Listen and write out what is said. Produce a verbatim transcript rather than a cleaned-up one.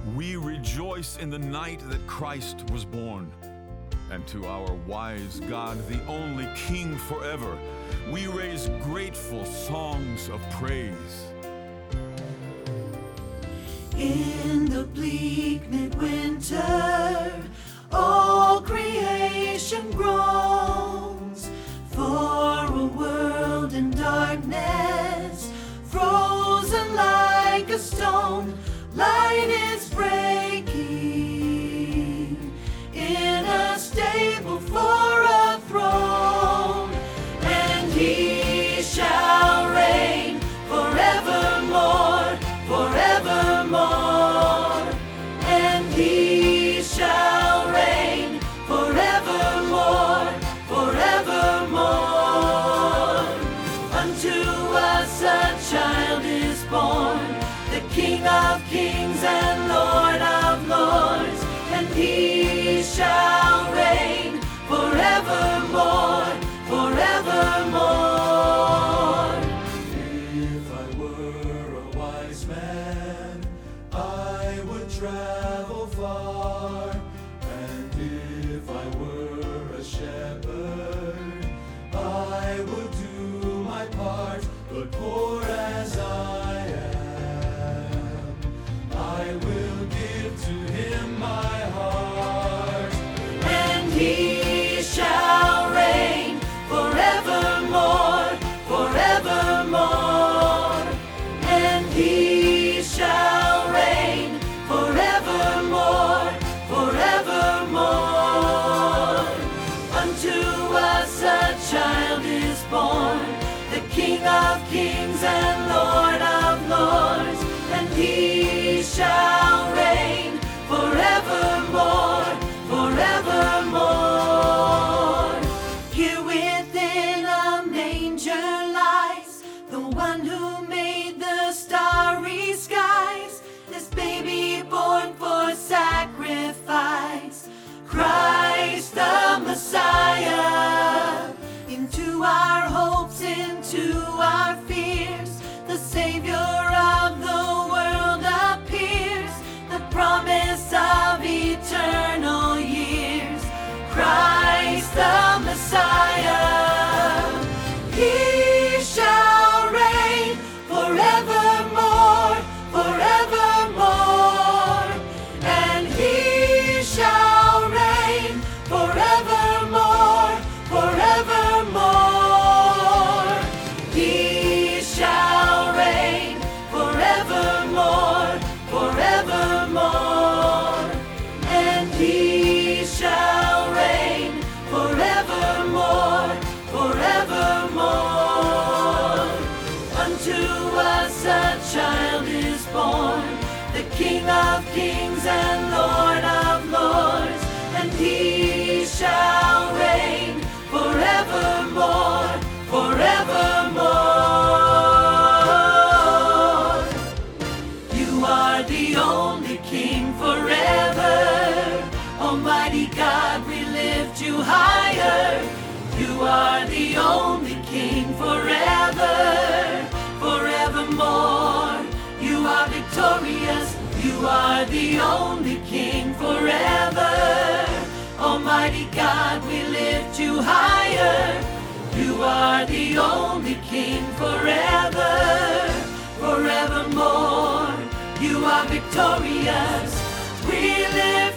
We rejoice in the night that Christ was born. And to our wise God, the only King forever, we raise grateful songs of praise. In the bleak midwinter, all creation groans for a world in darkness, frozen like a stone. Light is breaking in a stable for a throne, and he shall reign forevermore, forevermore, and he shall reign forevermore, forevermore. Unto us a child is born, the King of kings and Lord of lords, and he shall reign forevermore, forevermore. If I were a wise man, I would travel far, and if I were a shepherd, I would do my part, but poor as I am, I will give to him my heart. And he shall reign forevermore, forevermore, and he shall reign forevermore, forevermore. Unto us a child is born, the King of kings and Lord of lords, and he shall reign forevermore, forevermore. Here within a manger lies the one who made the starry skies, this baby born for sacrifice, Christ the Messiah. Into our hopes, into our fears, the Savior of the world appears, the promise of eternal years, Christ the Messiah. He shall reign forevermore, forevermore, and he shall reign forevermore, forevermore. He shall reign forevermore, forevermore, and he shall reign forevermore, forevermore. Unto us a child is born, the King of kings and Lord of lords, and he shall reign forevermore, forevermore. You are the only King forever, Almighty God, we lift you higher. You are the only King forever, forevermore. You are victorious, you are the only King forever, Almighty God, we lift you higher. You are the only King forever, forevermore. You are victorious, we lift